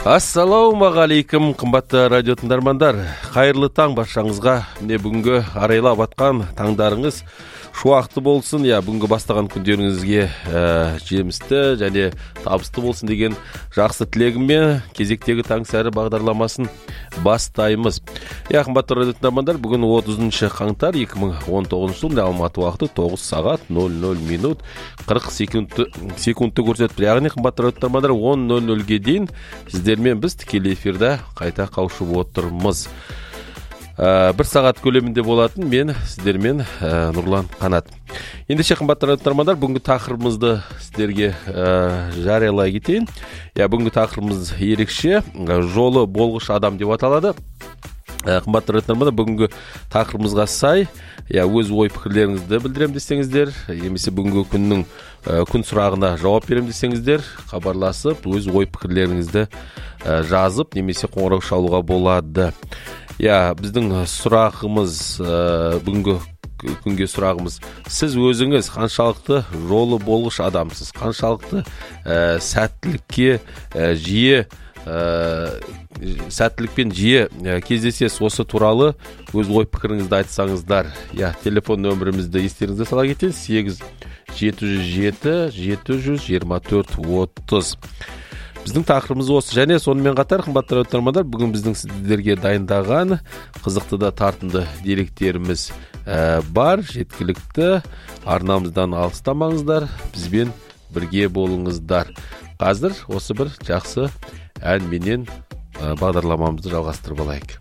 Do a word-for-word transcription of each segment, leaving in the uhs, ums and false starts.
Ассалаумағалейкум, қымбатты радио тыңдармандар. Қайырлы таң баршаңызға. Міне бүгінгі арайлап атқан таңдарыңыз шуақты болсын. Я бүгінгі бастаған күндеріңізге ә, жемісті және табысты болсын деген жақсы тілегіммен кезектегі таң сәрі бағдарламасын бастаймыз. Я қымбатты радио тыңдармандар, бүгін отызыншы қаңтар екі мың он тоғызыншы жыл, Алматы уақыты тоғыз сағат нөл нөл минут қырық секундты көрсетіп тұр. Яғни қымбатты радио тыңдармандар, он нөл нөлге дейін сіздермен біз тікелей эфирде қайта қауышып отырмыз. Ә, бір сағат көлемінде болатын мен сіздермен ә, Нұрлан Қанат. Ендеше қымбатты радио тыңдармандар, бүгінгі тақырыбымызды сіздерге ә, жариялай кетейін. Я бүгінгі тақырыбымыз ерекше, жолы болғыш адам деп аталады. Ә, қымбатты радио тыңдармандар, бүгінгі тақырыбымызға сай, я өз ой пікірлеріңізді білдірем десеңіздер, немесе бүгінгі күннің ә, күн сұрағына жауап берем десеңіздер, хабарласып, өз ой пікірлеріңізді ә, жазып, немесе қоңырау шалуға болады. Я, біздің сұрағымыз, ә, бүгінгі күнге сұрағымыз, сіз өзіңіз қаншалықты жолы болғыш адамсыз, қаншалықты ә, сәттілікке ә, жиі ә, сәттілікпен жиі ә, кездесесіз, осы туралы өз ой пікіріңізді айтсаңыздар. Я, телефон нөмірімізді естеріңізге сала кетейін: сегіз жеті жүз жеті жеті жүз жиырма төрт отыз. Біздің тақырыбымыз осы. Және сонымен қатар, қымбатты радио тыңдармандар, бүгін біздің сіздерге дайындаған қызықты да тартымды деректеріміз ә, бар, жеткілікті. Арнамыздан алыстамаңыздар, бізбен бірге болыңыздар. Қазір осы бір жақсы әнменен ә, бағдарламамызды жалғастырып алайық.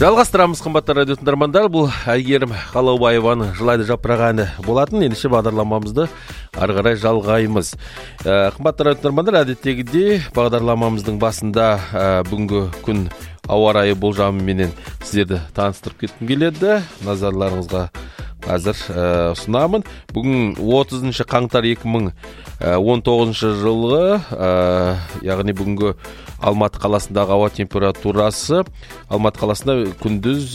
Жалғастырамыз, қымбатты радио тыңдармандар. Бұл Әйгерім Қалаубаеваның жылайды жапырағы әні болатын. Ендеше бағдарламамызды ары қарай жалғаймыз. Қымбатты радио тыңдармандар, әдеттегідей бағдарламамыздың басында бүгінгі күн ауа райы болжамыменен сіздерді таныстырып кеткім келеді. Назарларыңызға қазір ұсынамын. Бүгін отызыншы қаңтар екі мың он тоғызыншы жылғы, яғни бүгінгі Алматы қаласындағы ауа температурасы, Алматы қаласында күндіз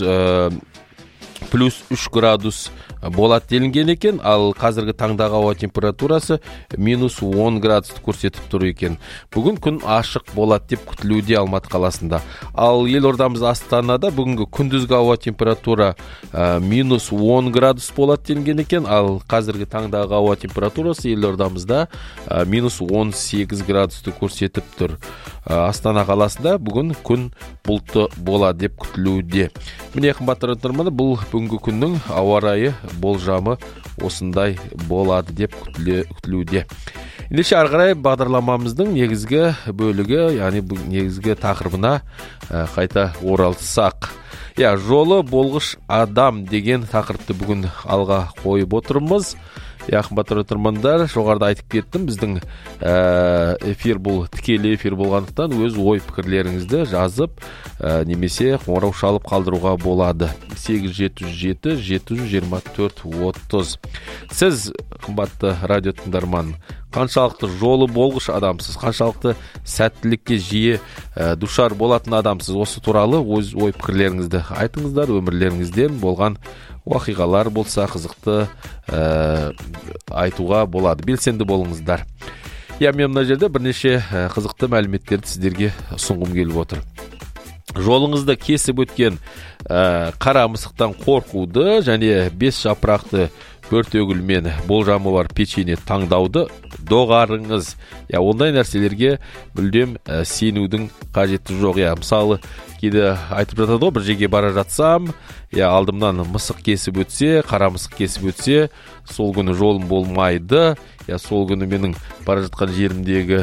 плюс үш градус болады делінген екен, ал қазіргі таңдағы ауа температурасы минус он градусты көрсетіп тұр екен. Бүгін күн ашық болады деп күтілуде Алматы қаласында. Ал елордамыз Астанада бүгінгі күндізгі ауа температура ә, минус он градус болады делінген екен, ал қазіргі таңдағы ауа температурасы елордамызда ә, минус он сегіз градусты көрсетіп тұр. Ә, Астана қаласында бүгін күн бұлтты болады деп күтілуде. Міне, қымбатты тыңдармандар, бұл бүгінгі күннің ауа райы болжамы осындай болады деп күтілуде. Ендеше ары қарай бағдарламамыздың негізгі бөлігі, яғни негізгі тақырыбына қайта оралсақ. Я, жолы болғыш адам деген тақырыпты бүгін алға қойып отырмыз. Я, қымбатты тыңдармандар, жоғарыда айтып кеттім, біздің эфир бұл тікелей эфир болғандықтан өз ой пікірлеріңізді жазып немесе қоңырау шалып қалдыруға болады. сегіз жеті жүз жеті жеті жүз жиырма төрт отыз. Сіз, қымбатты радио тыңдарман, қаншалықты жолы болғыш адамсыз, қаншалықты сәттілікке жиі ә, душар болатын адамсыз, осы туралы өз ой пікірлеріңізді айтыңыздар. Өмірлеріңізден болған уақиғалар болса қызықты ә, айтуға болады. Белсенді болыңыздар. Я, мен мына жерде бірнеше ә, қызықты мәліметтерді сіздерге ұсынғым келіп отыр. Жолыңызды кесіп өткен ә, қара мысықтан қорқуды және бес жапырақты бөртегүлмен болжамы бар печенье таңдауды доғарыңыз. Я, ондай нәрселерге мүлдем ә, сенудің қажеті жоқ. Я, мысалы, кейде айтып жатады ғой, бір жерге бара жатсам, я, алдымнан мысық кесіп өтсе, қара мысық кесіп өтсе, сол күні жолым болмайды. Я, сол күні менің бара жатқан жерімдегі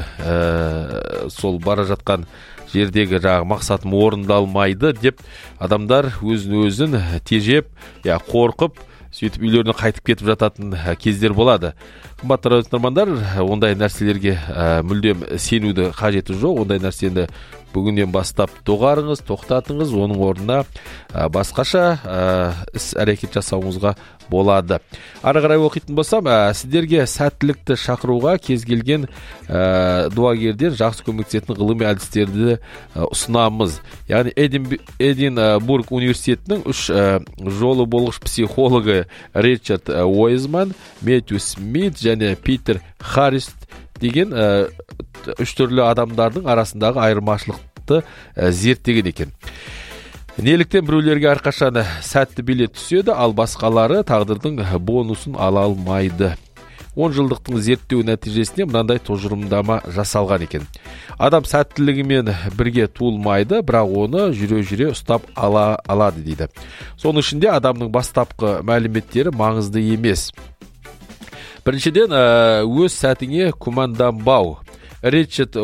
ә, сол бара жатқан жердегі жағы мақсатым орындалмайды деп адамдар өзін өзін тежеп, я, қорқып, сөйтіп үйлеріне қайтып кетіп жататын кездер болады. Қымбатты радио тыңдармандар, ондай нәрселерге ә, мүлдем сенуді қажеті жоқ. Ондай нәрсені бүгіннен бастап доғарыңыз, тоқтатыңыз, оның орнына ә, басқаша ә, іс әрекет жасауыңызға болады. Ары қарай оқитын болсам, ә, сіздерге сәттілікті шақыруға кез келген ә, дуагерден жақсы көмектесетін ғылыми әдістерді ә, ұсынамыз. Яғни Эдинбург университетінің үш ә, жолы болғыш психологы Ричард Уэйзман, Мэтью Смит және Питер Харрист деген ә, үш түрлі адамдардың арасындағы айырмашылықты ә, зерттеген екен. Неліктен біреулерге әрқашан сәтті билет түседі, ал басқалары тағдырдың бонусын ала алмайды. он жылдықтың зерттеу нәтижесінде мынандай тұжырымдама жасалған екен. Адам сәттілігімен бірге туылмайды, бірақ оны жүре-жүре ұстап ала алады дейді. Соның ішінде адамның бастапқы мәліметтері маңызды емес. Біріншіден, өз сәтіңе күмәнданбау. Ричард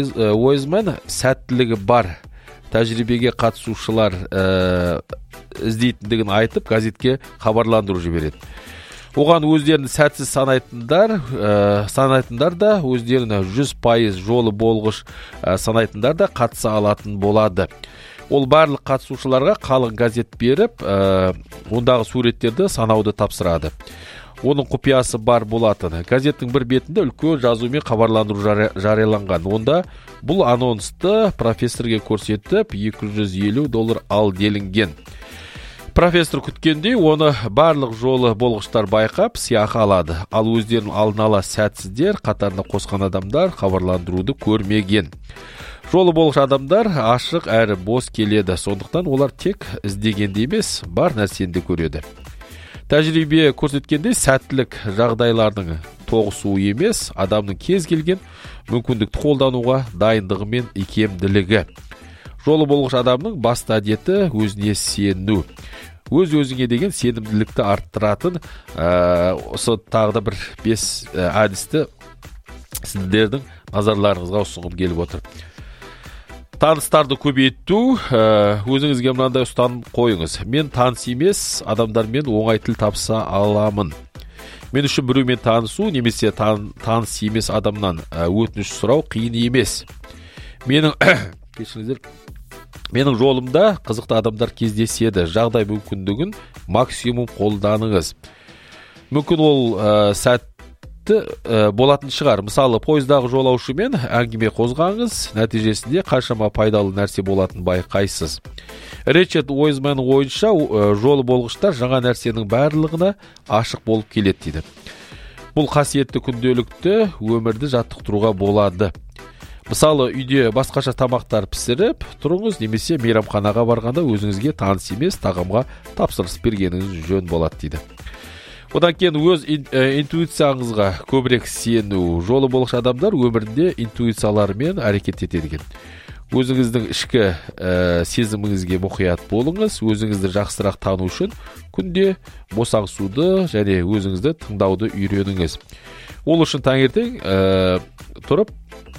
Уэйзман сәттілігі бар тәжірибеге қатысушылар ә, іздейтіндігін айтып, газетке хабарландыру жібереді. Оған өздерін сәтсіз санайтындар, ә, санайтындар да, өздерін жүз пайыз жолы болғыш ә, санайтындар да қатыса алатын болады. Ол барлық қатысушыларға қалың газет беріп, ә, ондағы суреттерді санауды тапсырады. Оның құпиясы бар болатын. Газеттің бір бетінде үлкен жазумен хабарландыру жарияланған. Онда бұл анонсты профессорге көрсетіп, екі жүз елу доллар ал делінген. Профессор күткендей, оны барлық жолы болғыштар байқап, сыйақы алады. Ал өздерін алдын ала сәтсіздер қатарына қосқан адамдар хабарландыруды көрмеген. Жолы болғыш адамдар ашық әрі бос келеді. Сондықтан олар тек іздегенде емес, бар нәрсені көреді. Тәжірибе көрсеткенде сәттілік жағдайлардың тоғысуы емес, адамның кез келген мүмкіндікті қолдануға дайындығы мен икемділігі. Жолы болғыш адамның басты әдеті өзіне сену. Өз өзіңе деген сенімділікті арттыратын ә, осы тағы да бір бес ә, әдісті сіздердің назарларыңызға ұсынғым келіп отыр. Таныстарды көбейту, өзіңізге мынандай ұстаным қойыңыз. Мен таныс емес адамдармен оңай тіл табыса аламын. Мен үшін біреумен танысу немесе тан, таныс емес адамнан өтініш сұрау қиын емес. Менің кешіріңіздер, менің жолымда қызықты адамдар кездеседі. Жағдай мүмкіндігін максимум қолданыңыз. Мүмкін ол ә, сәт болатын шығар. Мысалы, пойыздағы жолаушымен әңгіме қозғаңыз, нәтижесінде қаншама пайдалы нәрсе болатын байқайсыз. Ричард Уайзманның ойынша, жолы болғыштар жаңа нәрсенің барлығына ашық болып келеді дейді. Бұл қасиетті күнделікті өмірді жаттықтыруға болады. Мысалы, үйде басқаша тамақтар пісіріп тұрыңыз, немесе мейрамханаға барғанда өзіңізге таныс емес тағамға тапсырыс бергеніңіз жөн болады дейді. Одан кейін өз интуицияңызға көбірек сену. Жолы болғыш адамдар өмірінде интуицияларымен әрекет етеді. Өзіңіздің ішкі ә, сезіміңізге мұқият болыңыз. Өзіңізді жақсырақ тану үшін күнде босаңсуды және өзіңізді тыңдауды үйреніңіз. Ол үшін таңертең ә, тұрып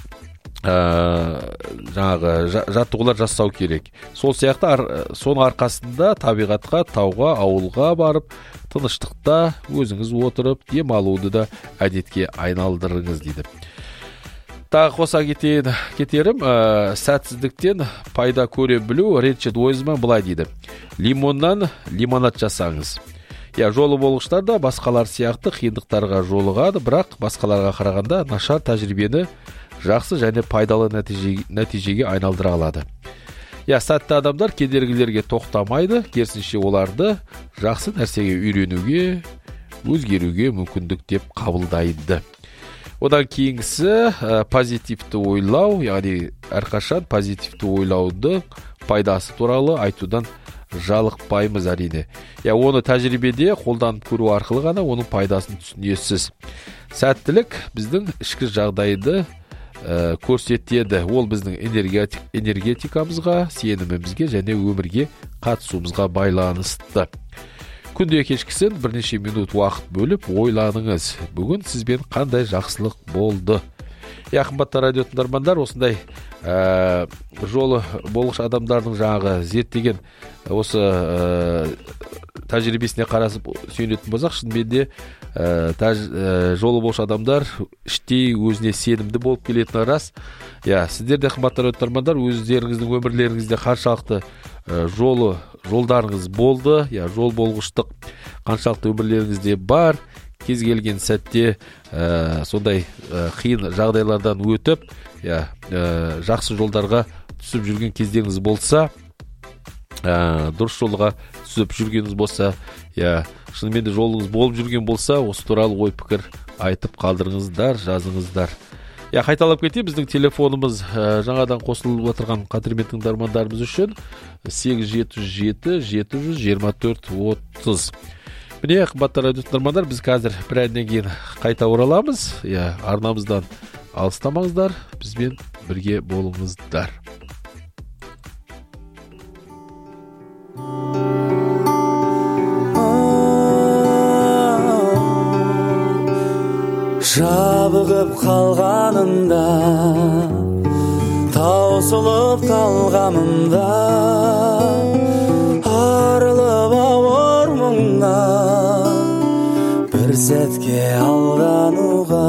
ә, жаңағы жаттығулар жасау керек. Сол сияқты ар, соның арқасында табиғатқа, тауға, ауылға барып тыныштықта өзіңіз отырып демалуды да әдетке айналдырыңыз дейді. Тағы қоса кетейін, кетерім, ә, сәтсіздіктен пайда көре білу. Ричард Уайзман былай дейді: лимоннан лимонад жасаңыз. Я, жолы болғыштар да басқалар сияқты қиындықтарға жолығады, бірақ басқаларға қарағанда нашар тәжірибені жақсы және пайдалы нәтиже, нәтижеге айналдыра алады. Я, сәтті адамдар кедергілерге тоқтамайды, керісінше оларды жақсы нәрсеге үйренуге, өзгеруге мүмкіндік деп қабылдайды. Одан кейінгісі ә, позитивті ойлау, яғни әрқашан позитивті ойлауды пайдасы туралы айтудан жалықпаймыз әрине. Я, оны тәжірибеде қолданып көру арқылы ғана оның пайдасын түсінесіз. Сәттілік біздің ішкі жағдайды ә, көрсетеді. Ол біздің энергетик, энергетикамызға, сенімімізге және өмірге қатысуымызға байланысты. Күнде кешкісін бірнеше минут уақыт бөліп ойланыңыз. Бүгін сізбен қандай жақсылық болды? Я, қымбатты радио тыңдармандар, осындай ә, жолы болғыш адамдардың жаңағы зерттеген осы ә, тәжірибесіне қарасып сүйенетін болсақ, шынымен ә, тәж, ә, жолы болғыш адамдар іштей өзіне сенімді болып келетіні рас. Я, сіздер де, қымбатты радио тыңдармандар, өздеріңіздің өмірлеріңізде қаншалықты ә, жолы жолдарыңыз болды, я, жол болғыштық қаншалықты өмірлеріңізде бар, кез келген сәтте ә, сондай ә, қиын жағдайлардан өтіп, я, ә, жақсы жолдарға түсіп жүрген кездеріңіз болса, ә, дұрыс жолға түсіп жүргеніңіз болса, я, шынымен де жолыңыз болып жүрген болса, осы туралы ой пікір айтып қалдырыңыздар, жазыңыздар. Я, қайталап кетейін, біздің телефонымыз ә, жаңадан қосылып отырған қадірменді тыңдармандарымыз үшін сегіз жеті жүз жеті жеті жүз жиырма төрт отыз. Міне, қымбатты радио тыңдармандар, біз қазір бір әннен кейін қайта ораламыз. Я, арнамыздан алыстамаңыздар, бізбен бірге болыңыздар. Жабығып қалғанымда, таусылып талғанымда, арылып ауыр мұңнан бір сәтке алдануға,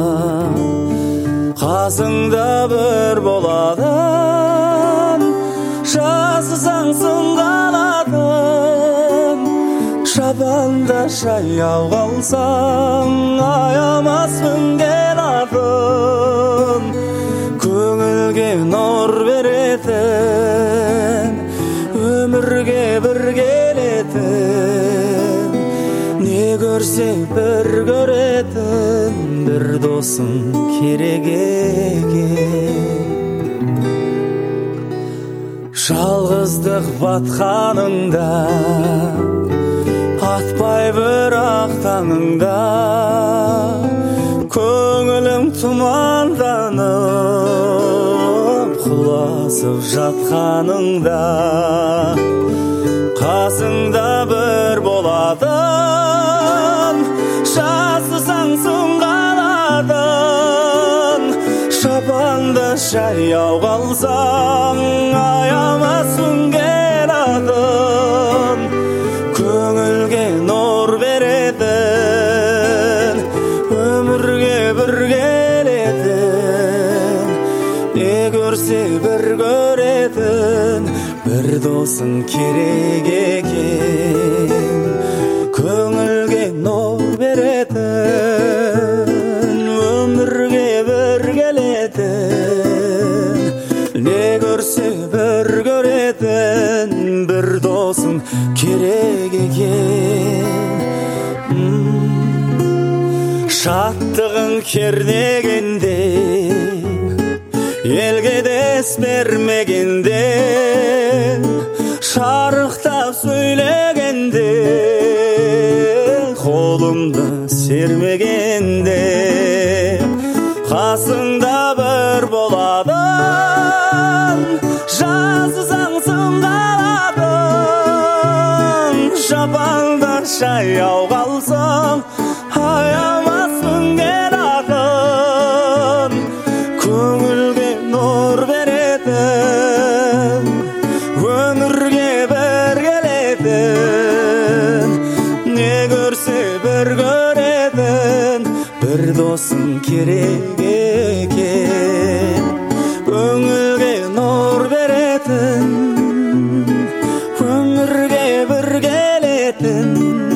қасыңда бір боладың, жазсаң сынғаладың, шабанда жаяу қалсаң, аямаспын келатын, көңілге нұр беретін, өмірге бір келетін, не көрсе бір көретін, бір досым керек екен. Жалғыздық батқаныңда, атпай бірақ таңыңда, көңілің тұманданып, құласып жатқаныңда, қасыңда бір боладың, жасысаң сынғаладың, шапанда жаяуға қалсаң аямасын келатын көңілге нұр беретін өмірге бір келетін не көрсе бір көретін бір досың керек екен көңілге нұр беретін өмірге бір келетін не көрсе бір көретін бір досың керек екен шаттығың кернегенде елге дес бермегенде шарықтап сөйлегенде қолымды сермегенде қасыңда бір боладың жазсаң сыңдаладың жапанда жаяу қалсаң аямасын келатын көңілге нұр беретін өмірге бір келетін не көрсе бір көретін бір досың керек екен көңілге нұр беретін өмірге бір келетін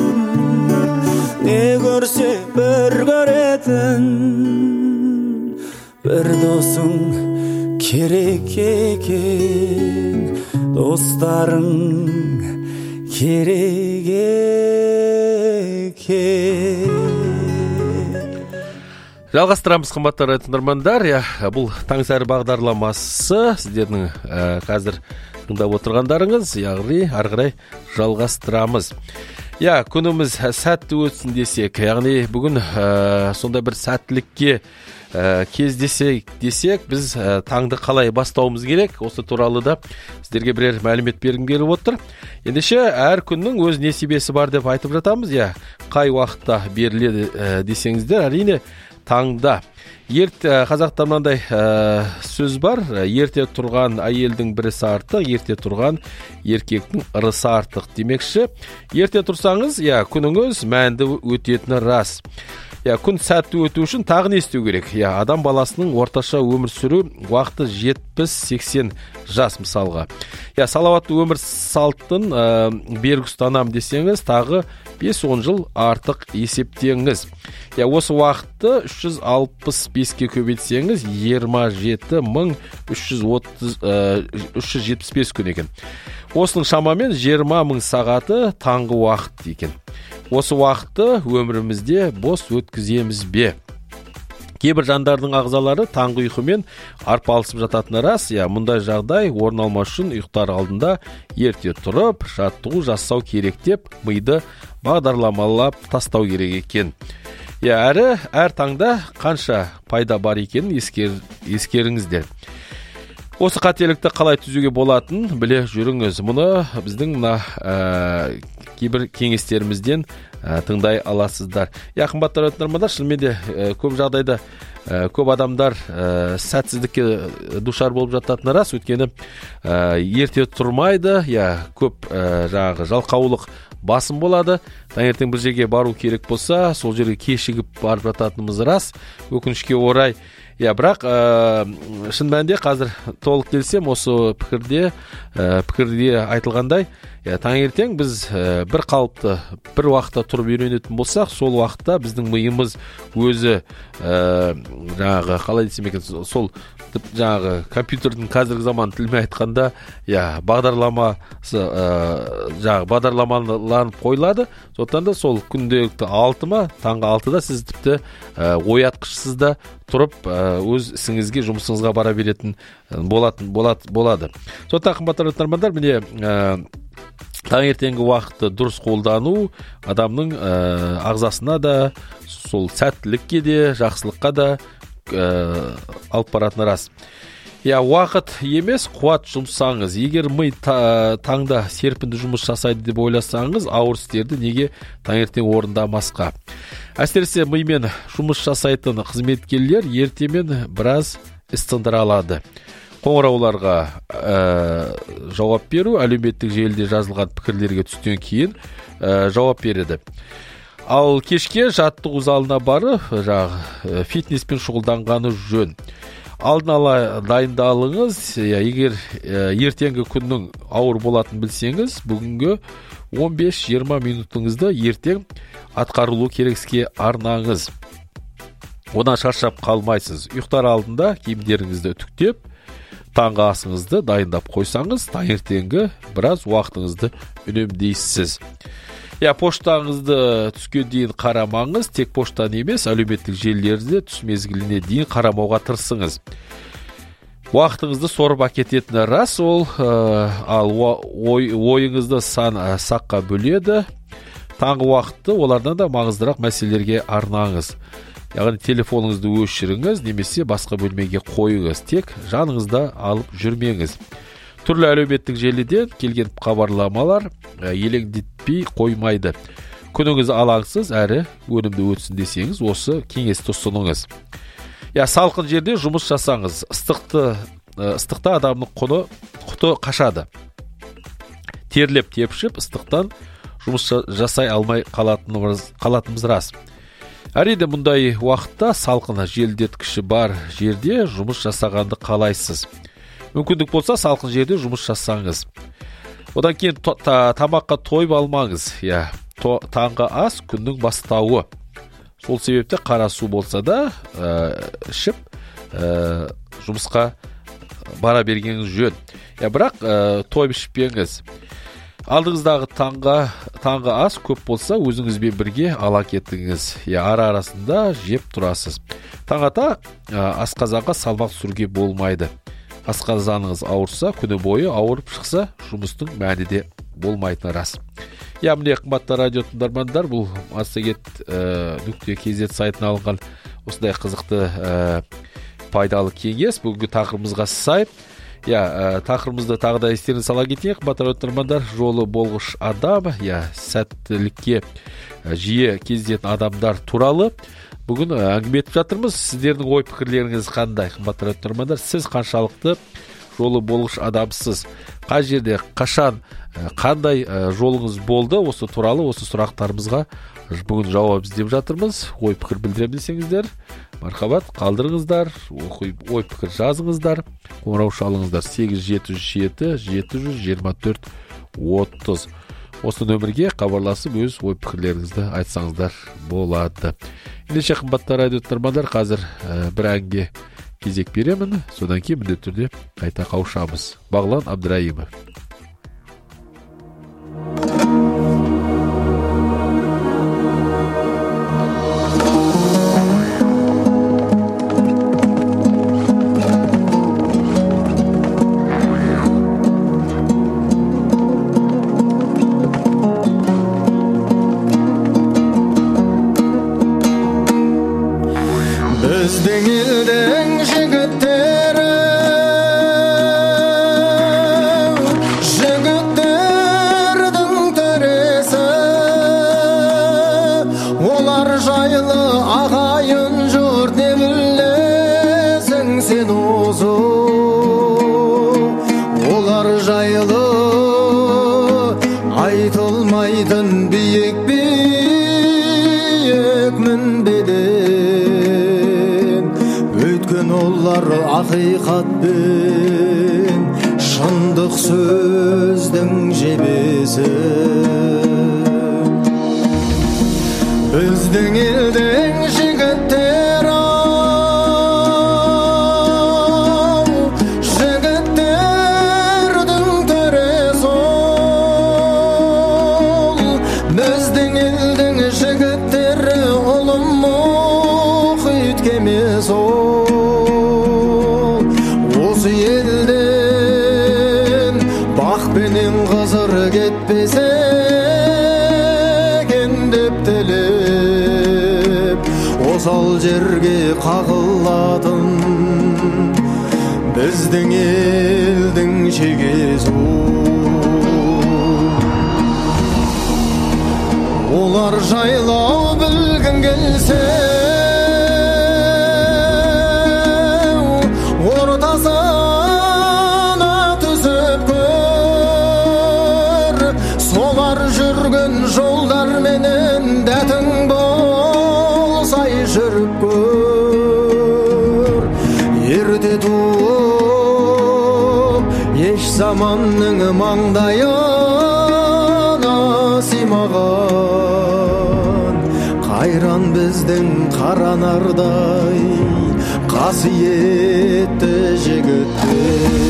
не көрсе бір көретін бір досың керек екен достарың керек екен. Жалғастырамыз қымбатты радио тыңдармандар. Бұл Таңсәрі бағдарламасы сіздердің қазір тыңдап отырғандарыңыз, яғни ары қарай жалғастырамыз. Я, күніміз сәтті өтсін десек, яғни бүгін сонда бір сәттілікке кездесек десек, біз таңды қалай бастауымыз керек? Осы туралы да сіздерге бірер мәлімет бергім келіп отыр. Ендеше әр күннің өз несібесі бар деп айтып жатамыз. Я, қай уақытта беріледі десеңіздер, әрине таңда. Ерте қазақта мынандай сөз бар, ерте тұрған әйелдің бірісі артық, ерте тұрған еркектің ырысы артық. Демекші, ерте тұрсаңыз, я, күніңіз мәнді өтетіні рас. Я, күн сәтті өту үшін тағы не істеу керек? Я, адам баласының орташа өмір сүру уақыты жетпіс сексен жас мысалға. Я, салауатты өмір салтын ә, берік ұстанам десеңіз, тағы бес он жыл артық есептеңіз. Я, осы уақытты үш жүз алпыс беске көбейтсеңіз, жиырма жеті мың үш жүз жетпіс бес күн екен. Осының шамамен жиырма мың сағаты таңғы уақыт екен. Осы уақытты өмірімізде бос өткіземіз бе? Кейбір жандардың ағзалары таңғы ұйқымен арпалысып жататыны рас. Я, мұндай жағдай орын алмас үшін ұйықтар алдында ерте тұрып, жаттығу жасау керек деп миды бағдарламалап тастау керек екен. Я, әрі әр таңда қанша пайда бар екенін ескер, ескеріңіздер. Осы қателікті қалай түзуге болатын біле жүріңіз. Мұны біздің мына ә, кейбір кеңестерімізден ә, тыңдай аласыздар. Я, қымбатты радио тыңдармандар, шынымен де ә, көп жағдайда ә, көп адамдар ә, сәтсіздікке душар болып жататыны рас. Өйткені ә, ерте тұрмайды, я, көп ә, жаңағы жалқаулық басым болады. Таңертең бір жерге бару керек болса, сол жерге кешігіп барып жататынымыз рас. Өкінішке орай. Я, бірақ ә, шын мәнінде қазір толық келсем, осы пікірде, ә, пікірде айтылғандай, я, таңертең біз ә, бір қалыпты, бір уақытта тұрып үйренетін болсақ, сол уақытта біздің миымыз өзі ә, жаңағы, қалай десем екен, сол жаңағы компьютердің қазіргі заман тілмен айтқанда, я, бағдарламасы ә, жаңағы бағдарламаланып қойылады. Сондықтан да сол күнделікті алтыма, таңғы алтыда сіз тіпті ә, оятқышсыз да тұрып өз ісіңізге, жұмысыңызға бара беретін болатын болады болады. Сондықтан қымбатты тыңдармандар, міне ә, таңертеңгі уақытты дұрыс қолдану адамның ә, ағзасына да, сол сәттілікке де, жақсылыққа да ә, алып баратыны рас. Я, уақыт емес, қуат жұмсаңыз. Егер ми та, таңда серпінді жұмыс жасайды деп ойласаңыз, ауыр істерді неге таңертең орындамасқа? Әсіресе мимен жұмыс жасайтын қызметкерлер ертемен біраз іс тындыра алады. қоңырауларға жауап беру, әлеуметтік желіде жазылған пікірлерге түстен кейін жауап береді. Ал кешке жаттығу залына барып, жаңағы фитнеспен шұғылданғаны жөн. Алдын ала дайындалыңыз. Егер ертеңгі күннің ауыр болатын білсеңіз, бүгінгі он бес жиырма минутыңызды ертең атқарылу керекске арнаңыз. Одан шаршап қалмайсыз. Ұйықтар алдында киімдеріңізді үтіктеп, таңғы асыңызды дайындап қойсаңыз, таңертеңгі біраз уақытыңызды үнемдейсіз. Я поштаңызды түске дейін қарамаңыз, тек поштан емес, әлеуметтік желілерде түс мезгіліне дейін қарамауға тырысыңыз. Уақытыңызды сорып әкететіні рас, ол ал ой, ойыңызды сан саққа бөледі. Таңғы уақытты олардан да маңыздырақ мәселелерге арнаңыз. Яғни телефоныңызды өшіріңіз, немесе басқа бөлмеге қойыңыз, тек жаныңызда алып жүрмеңіз. Түрлі әлеуметтік желіден келген хабарламалар елеңдетпей қоймайды. Күніңіз алаңсыз әрі өнімді өтсін десеңіз, осы кеңесті ұсыныңыз. Я салқын жерде жұмыс жасаңыз. Ыстықты, ыстықта адамның құны құты қашады. Терлеп тепшіп, ыстықтан жұмыс жасай алмай қалатынымыз, қалатынымыз рас. Әрине мұндай уақытта салқын желдеткіші бар жерде жұмыс жасағанды қалайсыз. Мүмкіндік болса, салқын жерде жұмыс жасаңыз. Одан кейін тамаққа тойып алмаңыз. Я, таңғы ас күннің бастауы. Сол себепте қара су болса да ішіп жұмысқа бара бергеніңіз жөн. Я, бірақ тойып ішпеңіз. Алдыңыздағы таңғы, таңғы ас көп болса, өзіңізбен бірге ала кетіңіз. Я, ара арасында жеп тұрасыз. Таңата асқазанға салмақ түсіруге болмайды. Асқазаныңыз ауырса, күні бойы ауырып шықса, жұмыстың мәні де болмайтыны рас. Я, міне қымбатты радио тыңдармандар, бұл массагет нүкте кз сайтына алынған осындай қызықты пайдалы кеңес. Бүгінгі тақырыбымызға сай. Я, тақырыбымызды тағы да естеріне сала кетейік. Қымбатты радио тыңдармандар, жолы болғыш адам, я, сәттілікке жиі кездесетін адамдар туралы бүгін әңгіме етіп жатырмыз. Сіздердің ой пікірлеріңіз қандай, қымбатты радио тыңдармандар? Сіз қаншалықты жолы болғыш адамсыз? Қай жерде, қашан, қандай жолыңыз болды? Осы туралы, осы сұрақтарымызға бүгін жауап іздеп жатырмыз. Ой пікір білдірем десеңіздер, мархабат, қалдырыңыздар, ой пікір жазыңыздар, қоңырау шалыңыздар сегіз жеті жүз жеті жеті жүз жиырма төрт отыз. Осы нөмірге хабарласып өз ой пікірлеріңізді айтсаңыздар болады. Ендеше қымбатты радио тыңдармандар, қазір бір әнге кезек беремін, содан кейін міндетті түрде қайта қауышамыз. Бағлан Абдраимов. Біздің елдің жігіттері, жігіттердің төресі, олар жайлы ағайын жұрт не білесің сен осы. Олар жайлы айтылмайтын биік биік мінбеден, олар ақиқатпен шындық сөздің жебесі. Біздің елдің жігіттері, жігіттердің төресі, біздің елдің жігіттері, ұлы мұхит кемесі. Осы елден бақпенен қызыр кетпесе екен деп тілеп, осал жерге қағылатын біздің елдің шегесі. Олар жайлау білгін келсе, ортасы заманның маңдайына сыймаған қайран біздің қаранардай қасиетті жігіттер.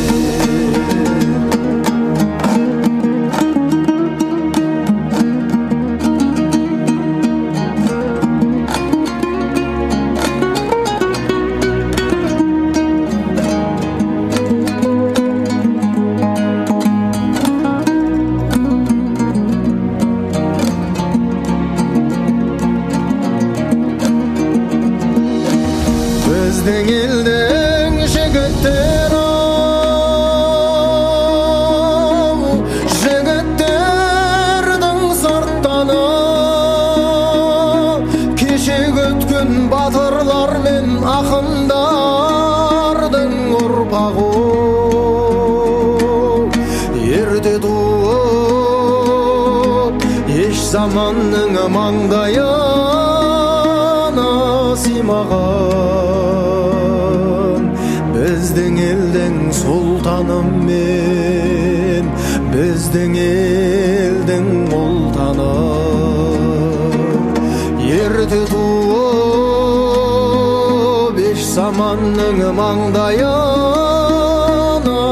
Біздің елдің жігіттер-ау, жігіттердің сырттаны кешегі өткен батырлар мен ақындардың ұрпағы ерте туып еш заманның маңдайына сыймаған біздің елдің сұлтаны мен біздің елдің ұлтаны ерте туып еш заманның маңдайына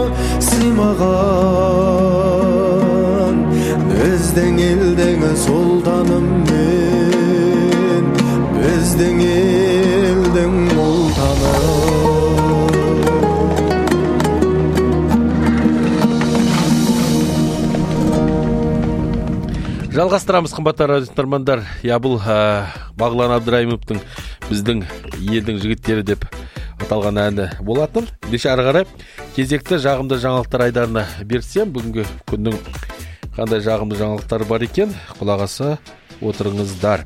сыймаған біздің елдің сұлтаны мен біздің елдің ұлтаны. Жалғастырамыз, қымбатты радио тыңдармандар. Я бұл Бағлан Абдырайымовтың біздің елдің жігіттері деп аталған әні болатын. Ендеше ары қарай кезекті жағымды жаңалықтар айдарына берсем, бүгінгі күннің қандай жағымды жаңалықтары бар екен, құлақ аса отырыңыздар.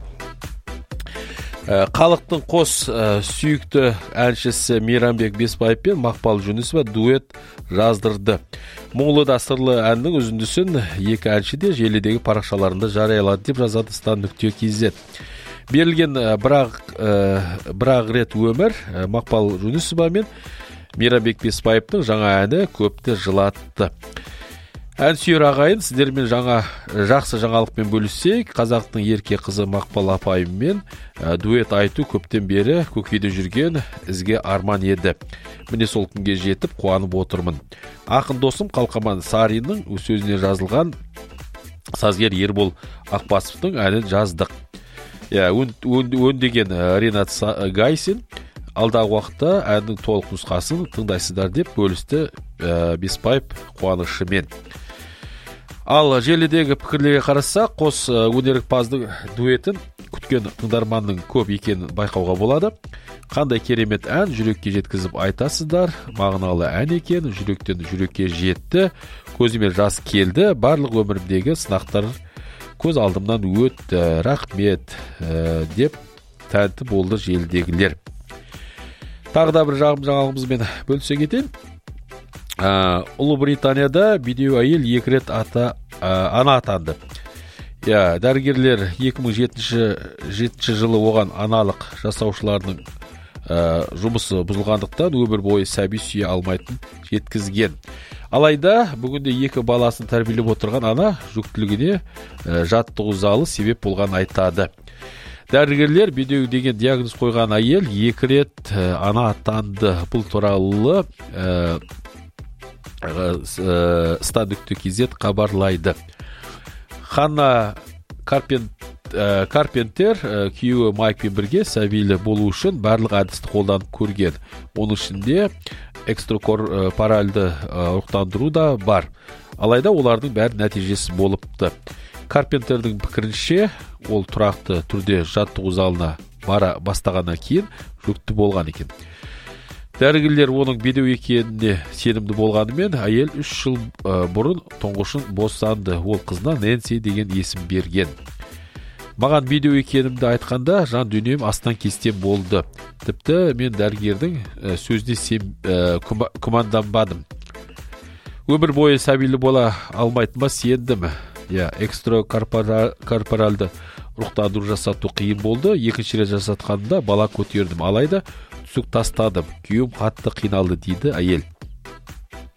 Халықтың қос сүйікті әншісі Мейрамбек Беспаев пен Мақпал Жүнісова дуэт жаздырды. Мұңлы да сырлы әннің үзіндісін екі әнші де желідегі парақшаларында жариялады деп жазады стан нүкте кз. Берілген бірақ, бірақ рет өмір Мақпал Жүнісова мен Мейрамбек Беспаевтың жаңа әні көпті жылатты. Ән сүйер ағайын, сіздермен жаңа жақсы жаңалықпен бөліссейік. Қазақтың ерке қызы Мақпал апайыммен дуэт айту көптен бері көкейде жүрген ізге арман еді. Міне сол күнге жетіп қуанып отырмын. Ақын досым Қалқаман Саринның сөзіне жазылған сазгер Ербол Ақбасовтың әнін жаздық. Өндеген Ренат Гайсин алдағы уақытта әннің толық нұсқасын тыңдайсыздар деп бөлісті Беспаев қуанышымен. Ал желідегі пікірлерге қарасақ, қос өнерпаздың дуэтін күткен тыңдарманның көп екенін байқауға болады. Қандай керемет ән, жүрекке жеткізіп айтасыздар. Мағыналы ән екен, жүректен жүрекке жетті. Көзіме жас келді. Барлық өмірімдегі сынақтар көз алдымнан өтті. Рахмет деп тәнті болды желідегілер. Тағы да бір жағым жаңалығымызбен бөлісе кетейін. Ұлыбританияда бедеу әйел екі рет ата, ана атанды. Я, дәрігерлер екі мың жетінші жылы оған аналық жасаушылардың жұмысы бұзылғандықтан өмір бойы сәби сүйе алмайтын жеткізген. Алайда бүгінде екі баласын тәрбиелеп отырған ана жүктілігіне жаттығу залы себеп болған айтады. Дәрігерлер бедеу деген диагноз қойған әйел екі рет ана атанды. Бұл туралы стан нүкте кз хабарлайды. Ханна Карпентер күйеуі Майкпен бірге сәбилі болу үшін барлық әдісті қолданып көрген. Оның ішінде экстракорпоральды ұрықтандыру да бар. Алайда олардың бәрі нәтижесі болыпты. Карпентердің пікірінше, ол тұрақты түрде жаттығу залына бара бастағаннан кейін жүкті болған екен. Дәрігерлер оның бедеу екеніне сенімді болғанымен, әйел үш жыл бұрын тұңғышын босанды. Ол қызына Нэнси деген есім берген. Маған бедеу екенімді айтқанда жан дүнием астан кестен болды. Тіпті мен дәрігердің сөзіне сен күмәнданбадым. Өмір бойы сәбилі бола алмайтыныма сендім. Я, экстракорпоральды ұрықтандыру жасату қиын болды. Екінші рет жасатқанымда бала көтердім. Алайда түсік тастадым. Күйеуім қатты қиналды дейді әйел.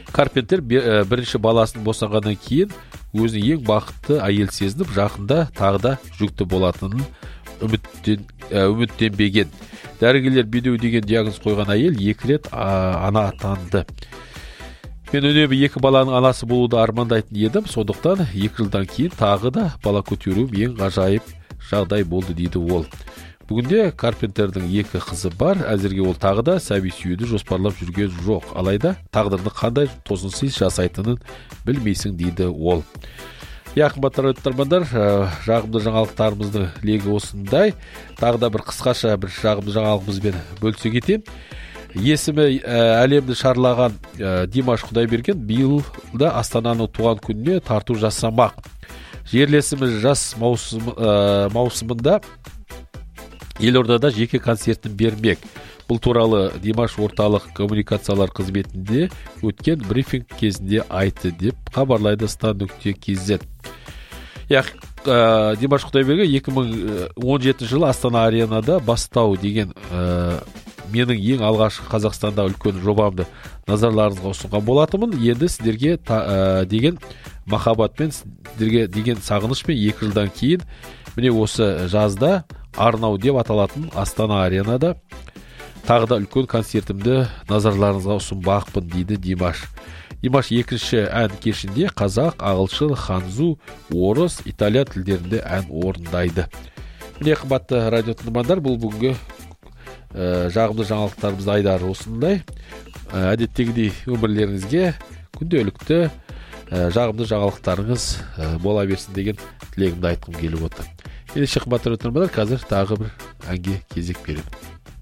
Карпентер бірінші баласын босанғаннан кейін өзін ең бақытты әйел сезініп, жақында тағы да жүкті болатынын үміттен, үміттенбеген. Дәрігерлер бедеу деген диагноз қойған әйел екі рет ана атанды. Мен үнемі екі баланың анасы болуды армандайтын едім, сондықтан екі жылдан кейін тағы да бала көтеруім ең ғажайып жағдай болды, дейді ол. Бүгінде Карпентердің екі қызы бар, әзірге ол тағы да сәби сүюді жоспарлап жүрген жоқ. Алайда тағдырдың қандай тосынсыз жасайтынын білмейсің, дейді ол. Я, қымбатты тыңдармандар, жағымды жаңалықтарымыздың легі осындай. Тағы да бір қысқаша бір жағымды жаңалығымызбен бөлісе кетейін. Есімі әлемді шарлаған Димаш Құдайберген биыл да Астананың туған күніне тарту жасамақ. Жерлесіміз жас маусым, ә, маусымында елордада жеке концертін бермек. Бұл туралы Димаш орталық коммуникациялар қызметінде өткен брифинг кезінде айтты, деп хабарлайды стан нүкте кз. Я, ә, Димаш Құдайберген екі мың он жетінші жылы Астана аренада Бастау деген ә, менің ең алғашқы Қазақстанда үлкен жобамды назарларыңызға ұсынған болатынмын. Енді сіздерге та, ә, деген махаббатпен, сіздерге деген сағынышпен екі жылдан кейін міне осы жазда Арнау деп аталатын Астана аренада тағы да үлкен концертімді назарларыңызға ұсынбақпын, дейді Димаш. Димаш екінші ән кешінде қазақ, ағылшын, ханзу, орыс, италия тілдерінде ән орындайды. Міне, қымбатты радио тыңдармандар, бұл бүгінгі ә, жағымды жаңалықтарымыз айдары осындай. Ә, әдеттегідей өмірлеріңізге күнделікті ә, жағымды жаңалықтарыңыз ә, бола берсін деген тілегімді айтқым келіп отыр. Ендеше, қымбатты радио тыңдармандар, қазір тағы бір әнге кезек беремін.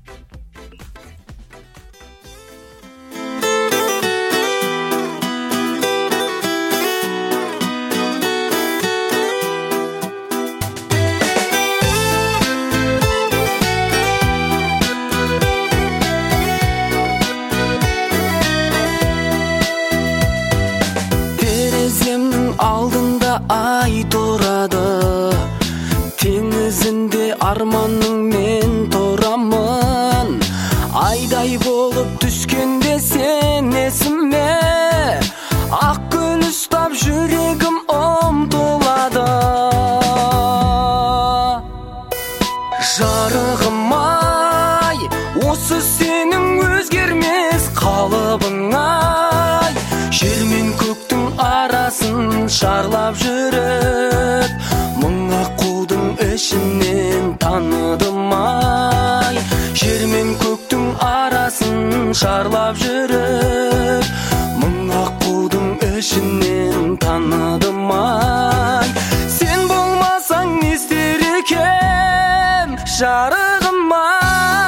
Арманның мен торамын, айдай болып түскенде сен есіме, ақ гүл ұстап жүрегім ұмтылады. Жарығым-ай, осы сенің өзгермес қалыбың-ай, жер мен көктің арасын шарлап жүріп, мың аққудың ішінен таныдым-ай, жер мен көктің арасын шарлап жүріп, мың аққудың ішінен таныдым-ай. Сен болмасаң не істер екем, жарығым-ай.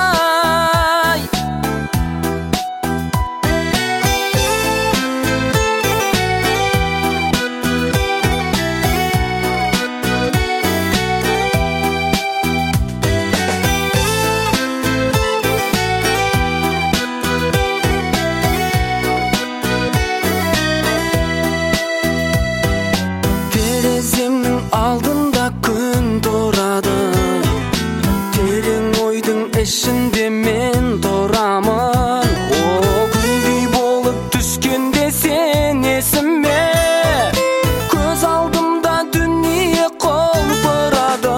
Ішінде мен торамын, о күндей болып түскенде сен есіме, көз алдымда дүние құлпырады.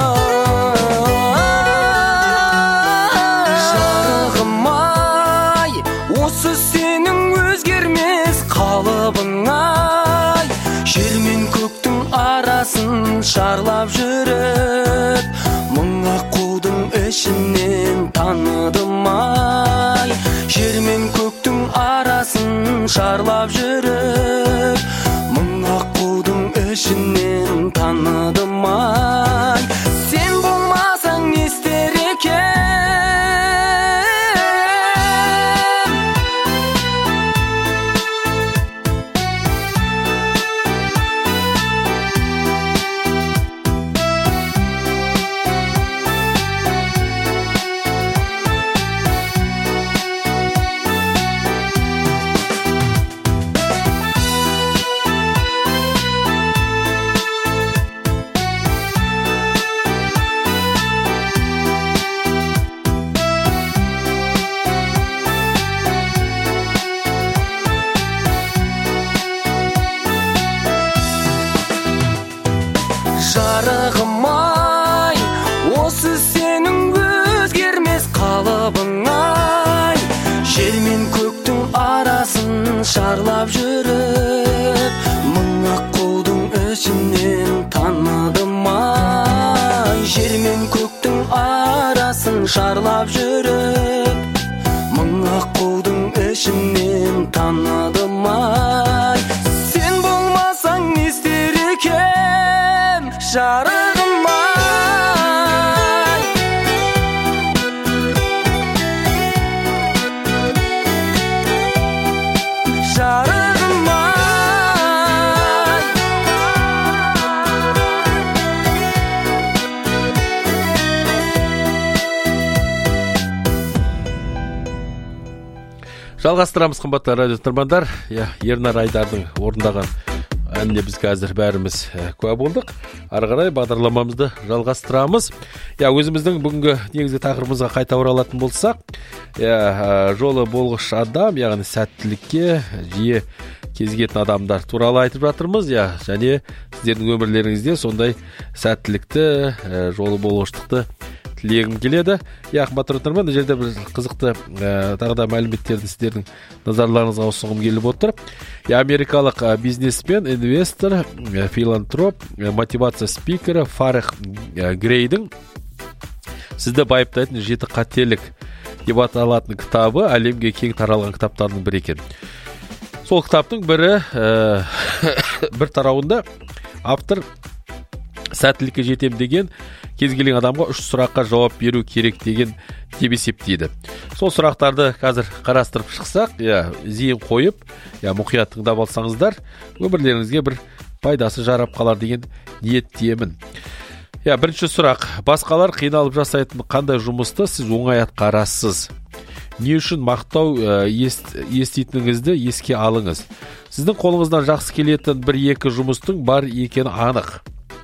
Жарығым-ай, осы сенің өзгермес қалыбың-ай, жер мен көктің арасын шарлап жүріп, мың аққудың ішінен таныдым-ай, жер мен көктің арасын шарлап жүріп, мың аққудың ішінен таныдым-ай. Сен болмасаң не істер екем, көктің арасын шарлап жүріп, мың аққудың ішінен таныдым ай. Сен болмасаң не істер екем жарығым ай. Жарығым ай. Жалғастырамыз, қымбатты радио тыңдармандар. Я, Ернар Айдардың орындаған әніне біз қазір бәріміз куә болдық. Ары қарай бағдарламамызды жалғастырамыз. Я, өзіміздің бүгінгі негізгі тақырыбымызға қайта оралатын болсақ, я, жолы болғыш адам, яғни сәттілікке жиі кезігетін адамдар туралы айтып жатырмыз. Я, және сіздердің өмірлеріңізде сондай сәттілікті, жолы болғыштықты тілегім келеді. Я, қымбатты тыңдарман, бұл жерде бір қызықты тағы да мәліметтерді сіздердің назарларыңызға ұсынғым келіп отыр. Я, америкалық бизнесмен, инвестор, филантроп, мотивация спикері Фарех Грейдің сізді байыптайтын жеті қателік деп аталатын кітабы әлемге кең таралған кітаптардың бірі екен. Сол кітаптың бірі бір тарауында автор сәттілікке жетем деген кез келген адамға үш сұраққа жауап беру керек деген деп есептейді. Сол сұрақтарды қазір қарастырып шықсақ, я, зейін қойып, я, мұқият тыңдап алсаңыздар, өмірлеріңізге бір пайдасы жарап қалар деген ниеттемін. Я, бірінші сұрақ: басқалар қиналып жасайтын қандай жұмысты сіз оңай атқарасыз? Не үшін мақтау еститініңізді еске алыңыз. Сіздің қолыңыздан жақсы келетін бір екі жұмыстың бар екені анық.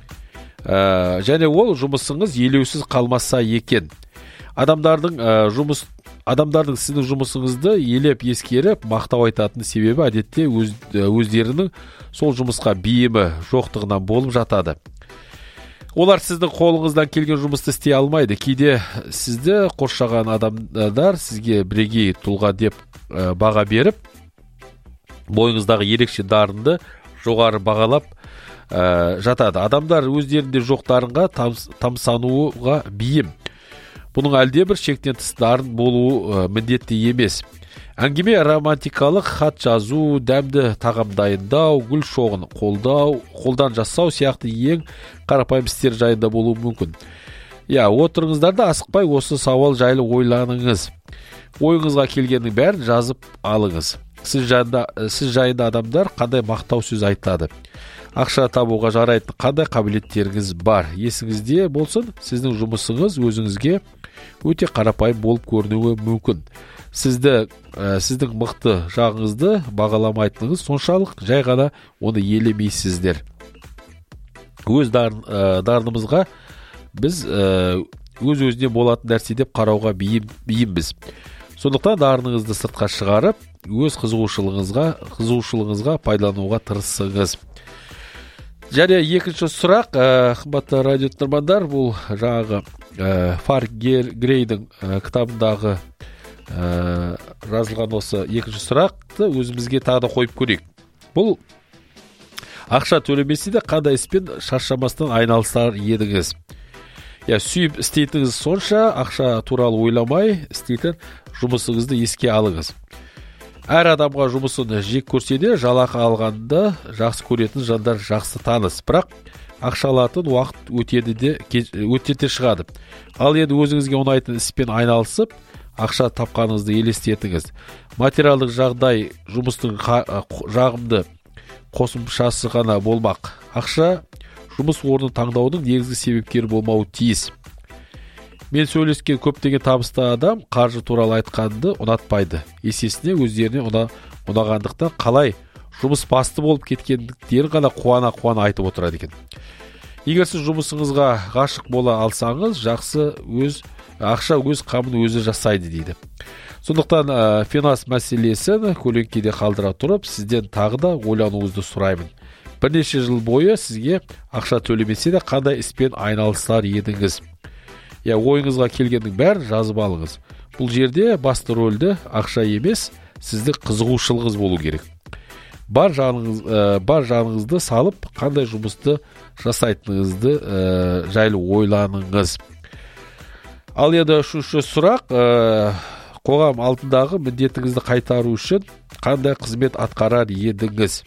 Ә, және ол жұмысыңыз елеусіз қалмаса екен. Адамдардың ә, жұмыс адамдардың сіздің жұмысыңызды елеп ескеріп мақтау айтатын себебі әдетте өз, өздерінің сол жұмысқа бейімі жоқтығынан болып жатады. Олар сіздің қолыңыздан келген жұмысты істей алмайды. Кейде сізді қоршаған адамдар сізге бірегей тұлға деп ә, баға беріп, бойыңыздағы ерекше дарынды жоғары бағалап Ә, жатады. Адамдар өздерінде жоқтарынға тамс, тамсануға бейім. Бұның әлде бір шектен тыс дарын болуы ә, міндетті емес. Әңгіме романтикалық хат жазу, дәмді тағам дайындау, гүл шоғын қолдау, қолдан жасау сияқты ең қарапайым істер жайында болуы мүмкін. Я, отырыңыздар да асықпай осы сауал жайлы ойланыңыз. Ойыңызға келгеннің бәрін жазып алыңыз. Сіз жайында, сіз жайында адамдар қандай мақтау сөз айтады? Ақша табуға жарайтын қандай қабілеттеріңіз бар? Есіңізде болсын, сіздің жұмысыңыз өзіңізге өте қарапайым болып көрінуі мүмкін. Сізді, ә, сіздің мықты жағыңызды бағаламайтыныңыз соншалық, жай ғана оны елемейсіздер. Өз дарын, ә, дарынымызға біз ә, өз-өзіне болатын нәрсе деп қарауға бейім, бейімбіз. Сондықтан дарыныңызды сыртқа шығарып, өз қызығушылығыңызға, қызығушылығыңызға пайдалануға тырысыңыз. Және екінші сұрақ, қымбатты радио тыңдармандар, бұл жаңағы Фарех Грейдің кітабындағы жазылған осы екінші сұрақты өзімізге тағы да қойып көрейік. Бұл ақша төлемесе де қандай іспен шаршамастан айналысар едіңіз? Я, сүйіп істейтіңіз сонша ақша туралы ойламай істейтін жұмысыңызды еске алыңыз. Әр адамға жұмысын жек көрсе де, жалақы алғанды жақсы көретін жандар жақсы таныс. Бірақ ақша алатын уақыт өтеді де, өтеді шығады. Ал енді өзіңізге ұнайтын іспен айналысып, ақша тапқаныңызды елестетіңіз. Материалдық жағдай жұмыстың жағымды қосымшасы ғана болмақ. Ақша жұмыс орнын таңдаудың негізгі себептері болмауы тиіс. Мен сөйлескен көптеген табысты адам қаржы туралы айтқанды ұнатпайды. Есесіне өздеріне ұна, ұнағандықтан қалай жұмыс басты болып кеткендіктерін ғана қуана-қуана айтып отырады екен. Егер сіз жұмысыңызға ғашық бола алсаңыз, жақсы өз ақша өз қамын өзі жасайды дейді. Сондықтан ә, финанс мәселесін көлеңкеде қалдыра тұрып, сізден тағы да ойлануыңызды сұраймын. Бірнеше жыл бойы сізге ақша төлемесе де қандай іспен айналысар едіңіз? Я, ойыңызға келгеннің бәрін жазып алыңыз. Бұл жерде басты рөлді ақша емес, сіздің қызығушылығыңыз болу керек. Бар жаныңыз, ә, бар жаныңызды салып, қандай жұмысты жасайтыныңызды ә, жайлы ойланыңыз. Ал енді үшінші сұрақ, қоғам алдындағы міндетіңізді қайтару үшін қандай қызмет атқарар едіңіз?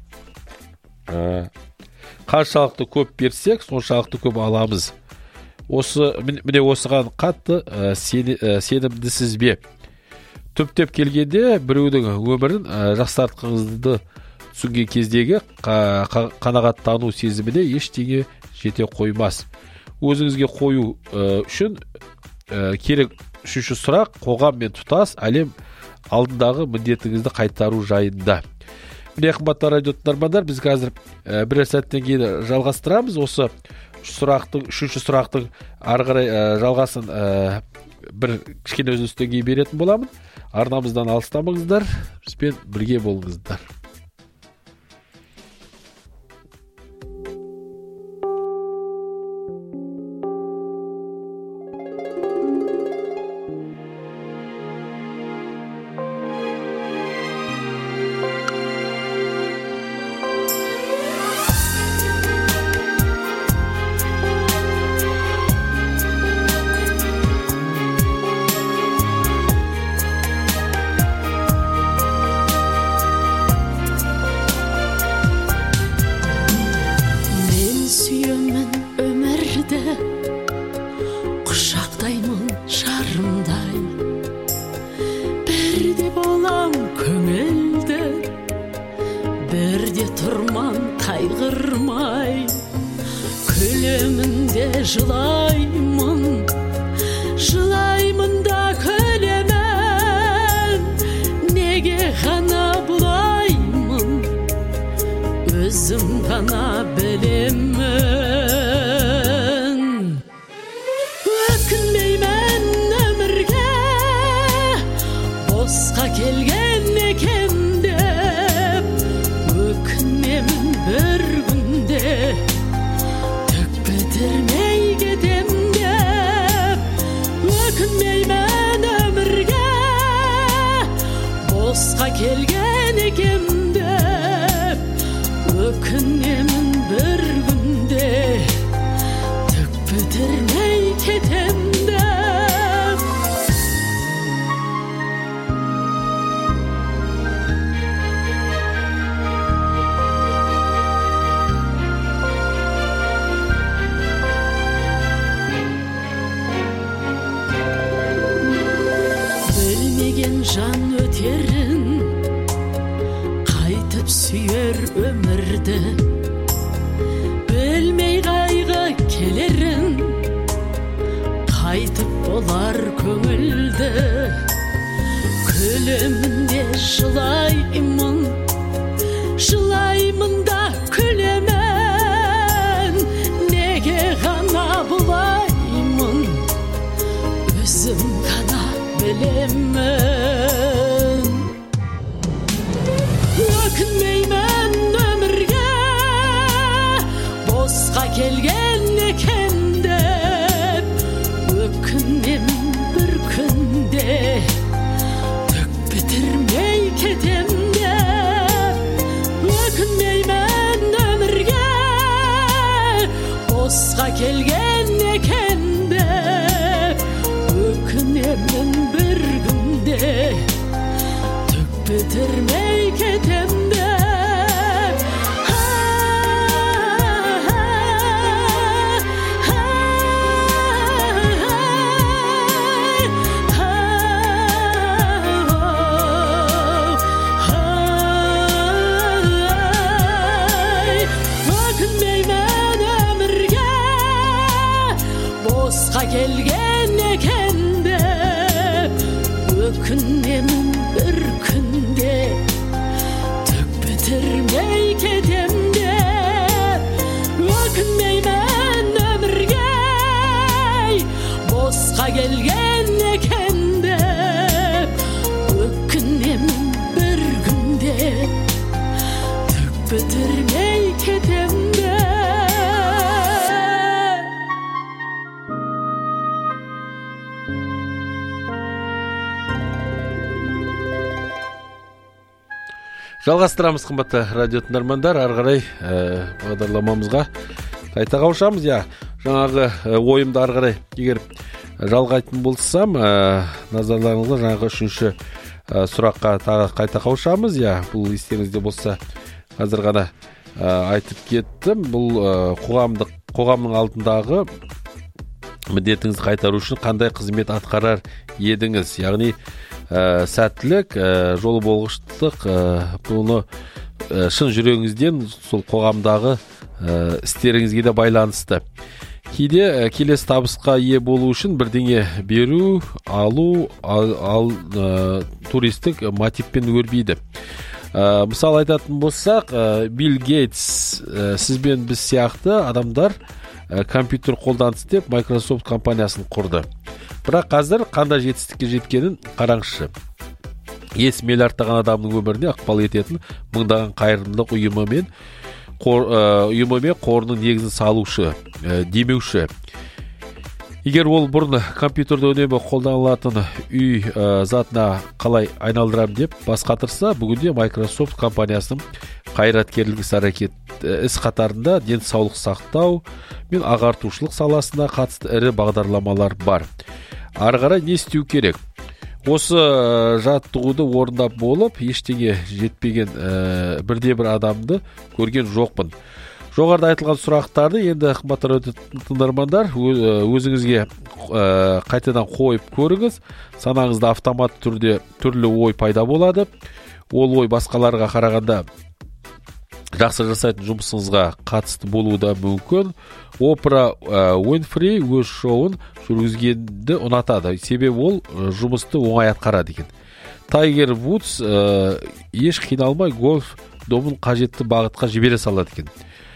Қаншалықты көп берсек, соншалықты көп аламыз. Осы міне осыған қатты сенімдісіз бе? Түптеп келгенде біреудің өмірін жақсартқыңызды түсінген кездегі қанағаттану сезіміне ештеңе жете қоймас. Өзіңізге қою үшін керек үшінші сұрақ, қоғам мен тұтас әлем алдындағы міндетіңізді қайтару жайында. Міне, қымбатты радио тыңдармандар, біз қазір бірер сәттен кейін жалғастырамыз. Осы сұрақтың, үшінші сұрақтың ары қарай жалғасын бір кішкене үзілістен кейін беретін боламын. Арнамыздан алыстамаңыздар, бізбен бірге болыңыздар. Жалғастырамыз, қымбатты радио тыңдармандар, ары қарай бағдарламамызға қайта қауышамыз. Я жаңағы ойымды ары қарай егер жалғайтын болсам, назарларыңызға жаңағы үшінші сұраққа тағы қайта қауышамыз. Я, бұл естеріңізде болса қазір ғана айтып кеттім. Бұл қоғамдық қоғамның алдындағы міндетіңізді қайтару үшін қандай қызмет атқарар едіңіз? Яғни сәттілік, жолы болғыштық, бұны шын жүрегіңізден сол қоғамдағы істеріңізге де байланысты. Кейде келесі табысқа ие болу үшін бірдеңе беру, алу, ал, ал туристік мотивпен өрбиді. Мысал айтатын болсақ, Билл Гейтс, сіз бен біз сияқты адамдар компьютер қолданыс деп Microsoft компаниясын құрды. Бірақ қазір қандай жетістікке жеткенін қараңызшы. ес миллиардтаған адамның өміріне ықпал ететін мыңдаған қайырымдылық ұйымы мен қор, ұйымы мен қорының негізін салушы, демеуші. Егер ол бұрын компьютерді үнемі қолданылатын үй затына қалай айналдырам деп бас қатырса, бүгінде Microsoft компаниясының қайраткерлік іс-әрекет іс қатарында денсаулық сақтау мен ағартушылық саласына қатысты ірі бағдарламалар бар. Ары қарай не істеу керек? Осы жаттығуды орындап болып, ештеңе жетпеген бірде бір адамды көрген жоқпын. Жоғарыда айтылған сұрақтарды енді қымбатты тыңдармандар өзіңізге қайтадан қойып көріңіз. Санаңызда автомат түрде түрлі ой пайда болады. Ол ой басқаларға қарағанда жақсы жасайтын жұмысыңызға қатысты болуы да мүмкін. Опра Уинфри өз шоуын жүргізгенді ұнатады. Себебі ол жұмысты оңай атқарады екен. Тайгер Вудс еш қиналмай гольф домын қажетті бағытқа жібере салады екен.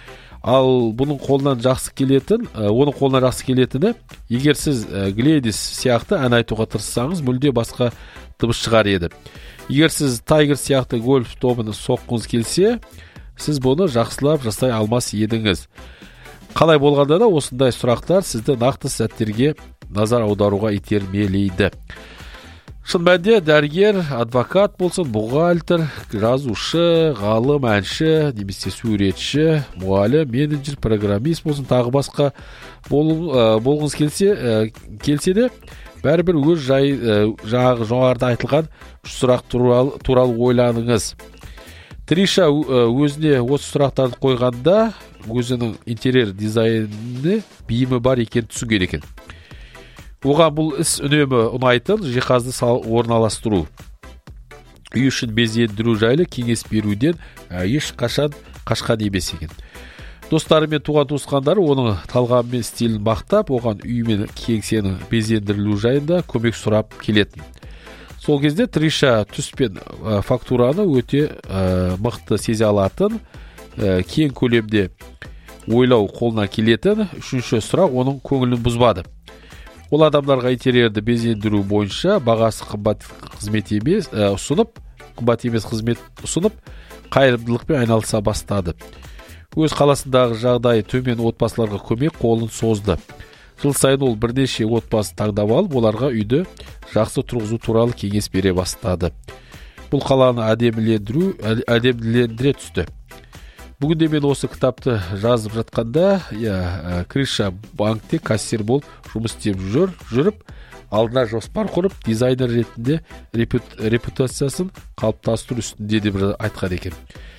Ал бұның қолынан жақсы келетін, оның қолынан жақсы келетіні, егер сіз Глэдис сияқты ән айтуға тырыссаңыз, мүлде басқа дыбыс шығар еді. Егер сіз Тайгер сияқты гольф добын соққыңыз келсе, сіз бұны жақсылап жасай алмас едіңіз. Қалай болғанда да осындай сұрақтар сізді нақты сәттерге назар аударуға итермелейді. Шын мәнінде дәрігер, адвокат болсын, бухгалтер, жазушы, ғалым, әнші, немесе суретші, мұғалім, менеджер, программист болсын, тағы басқа болғыңыз келсе, келсе де, бәрібір өз жай, жаңағы жоғарыда айтылған үш сұрақ туралы, туралы ойланыңыз. Триша өзіне осы сұрақтарды қойғанда, өзінің интерьер дизайны бейімі бар екен түсінген екен. Оған бұл іс үнемі ұнайтын жиһазды орналастыру, үй үшін безендіру жайлы кеңес беруден еш қашан қашқан емес екен. Достары мен туған туысқандары оның талғамы мен стилін мақтап, оған үй мен кеңсенің безендірілу жайында көмек сұрап келетін. Сол кезде Триша түс пен фактураны өте мықты сезе алатын, кең көлемде ойлау қолына келетін. Үшінші сұрақ оның көңілін бұзбады. Ол адамдарға интерьерді безендіру бойынша бағасы қымбат қызмет емес ұсынып, қымбат емес қызмет ұсынып, қайырымдылықпен айналыса бастады. Өз қаласындағы жағдайы төмен отбасыларға көмек қолын созды. Жыл сайын ол бірнеше отбасы таңдап алып, оларға үйді жақсы тұрғызу туралы кеңес бере бастады. Бұл қаланы әдемілендіру, әдемілендіре түсті. Бүгінде мен осы кітапты жазып жатқанда, я, Криша банкте кассир болып жұмыс істеп жүр, жүріп, алдына жоспар құрып, дизайнер ретінде репут, репутациясын қалыптастыру үстінде деп айтқан екен.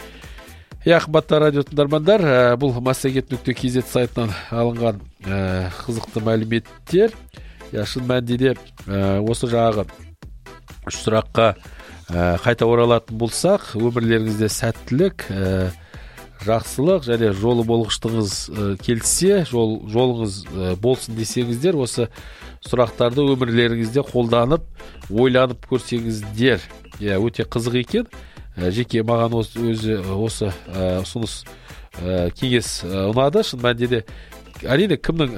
Я, қымбатты радио тыңдармандар, бұл массагет нүкте кз сайтынан алынған ә, қызықты мәліметтер. Я, шын мәнінде осы жағы үш сұраққа ә, қайта оралатын болсақ, өмірлеріңізде сәттілік, ә, жақсылық және жолы болғыштығыңыз келсе, жол, жолыңыз болсын десеңіздер, осы сұрақтарды өмірлеріңізде қолданып, ойланып көрсеңіздер. Я, өте қызық екен. Жеке маған осы, өзі, осы ұсыныс кеңес ұнады. Шын мәнінде әрине кімнің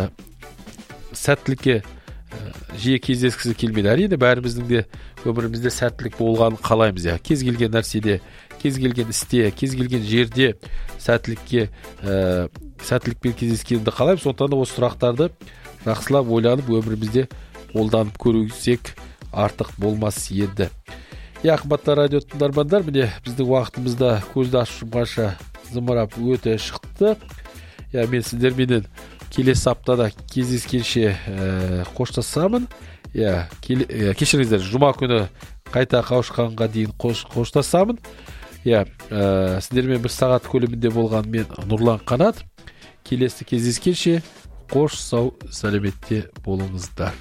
сәттілікке жиі кездескісі келмейді. Әрине бәріміздің де өмірімізде сәттілік болғанын қалаймыз. Я, кез келген нәрседе, кез келген істе, кез келген жерде сәттілікке ә, сәттілікпен кездескенді қалаймыз. Сондықтан да осы сұрақтарды жақсылап ойланып өмірімізде қолданып көрсек артық болмас еді. Я, қымбатты радио тыңдармандар, міне біздің уақытымызда көзді ашып жұмғанша зымырап өте шықты. Я, мен сіздерменен келесі аптада кездескенше қоштасамын. Иә, кешіріңіздер, жұма күні қайта қауышқанға дейін қоштасамын. Иә, сіздермен бір сағат көлемінде болған мен Нұрлан Қанат. Келесі кездескенше қош сау сәлеметте болыңыздар.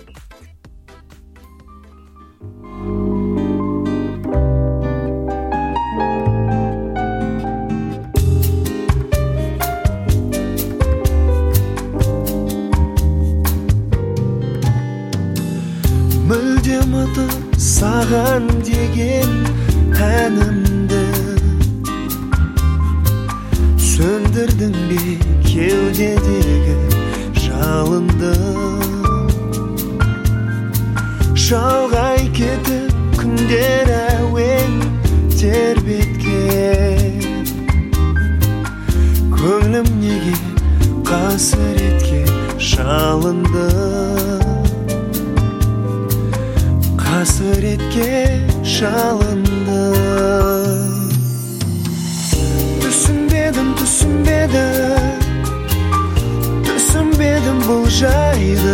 Мүлдем ұмытып саған деген әнімді сөндірдің бе кеудедегі жалынды, шалғай кетіп күндер әуен тербеткен, көңілім неге қасіретке шалынды, қасіретке шалынды. Түсінбедім, түсінбедім, түсінбедім бұл жайды,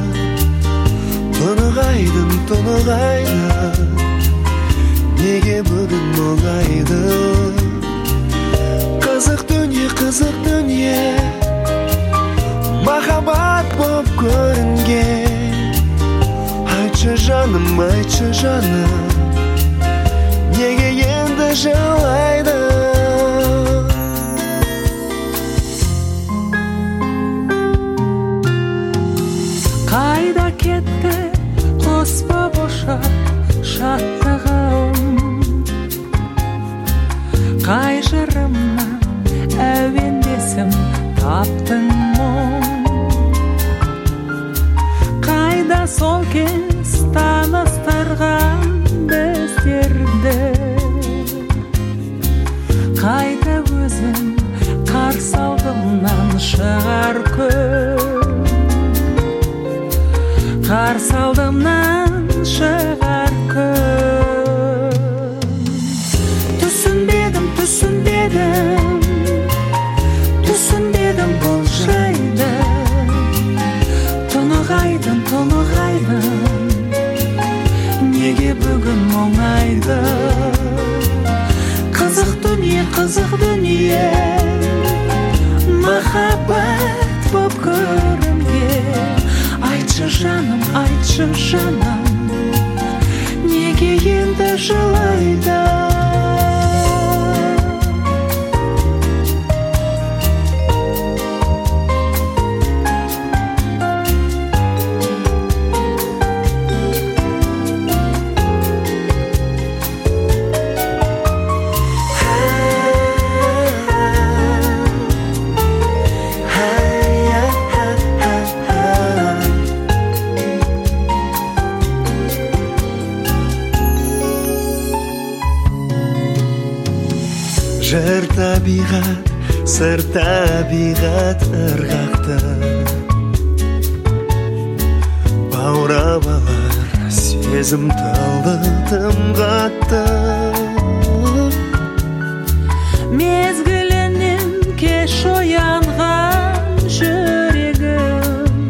тынығайдым, тынығайдым, неге бүгін мұңайды. Қызық дүние, қызық дүние, махаббат боп көрінген. Айтшы жаным, айтшы жаным, неге енді жылайды. Қайда кетті қоспа бошап шаттығым, қай жырымнан әуендесім таптың мұң, қайда сол кез таныстырған біздерді, қайда өзің қарсы алдымнан шығар күн, қарсы алдымнан шығар күн. Түсінбедім, түсінбедім, түсінбедім бұл жайды, тынығайдым, тынығайдым, неге бүгін мұңайды. Қызық дүние, қызық дүние, махаббат боп көрінген. Айтшы жаным, айтшы жаным, неге енді жылайды. Жыр табиғат, сыр табиғат ырғақты, баурап алар сезім талды тым қатты. Мезгілінен кеш оянған жүрегім,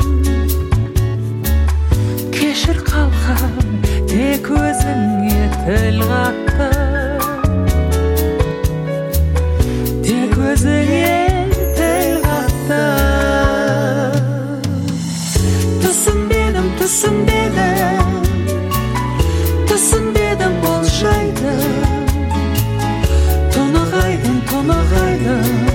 кешір қалқам, тек өзіңе тіл қатты, өзіңе тіл қатты. Түсінбедім, түсінбедім, түсінбедім бұл жайды, тынығайдым, тынығайдым,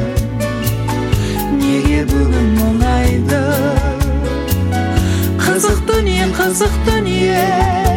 неге бүгін мұңайды. Қызық дүние, қызық дүние,